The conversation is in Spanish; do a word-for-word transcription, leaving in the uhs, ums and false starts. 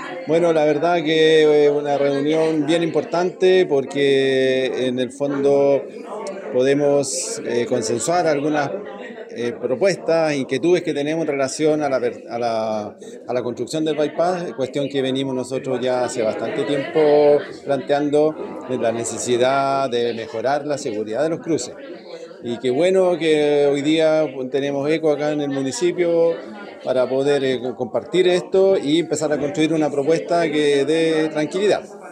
Bueno, la verdad que es una reunión bien importante porque en el fondo podemos eh, consensuar algunas eh, propuestas, inquietudes que tenemos en relación a la, a, la, a la construcción del bypass, cuestión que venimos nosotros ya hace bastante tiempo planteando de la necesidad de mejorar la seguridad de los cruces. Y qué bueno que hoy día tenemos eco acá en el municipio para poder eh, compartir esto y empezar a construir una propuesta que dé tranquilidad.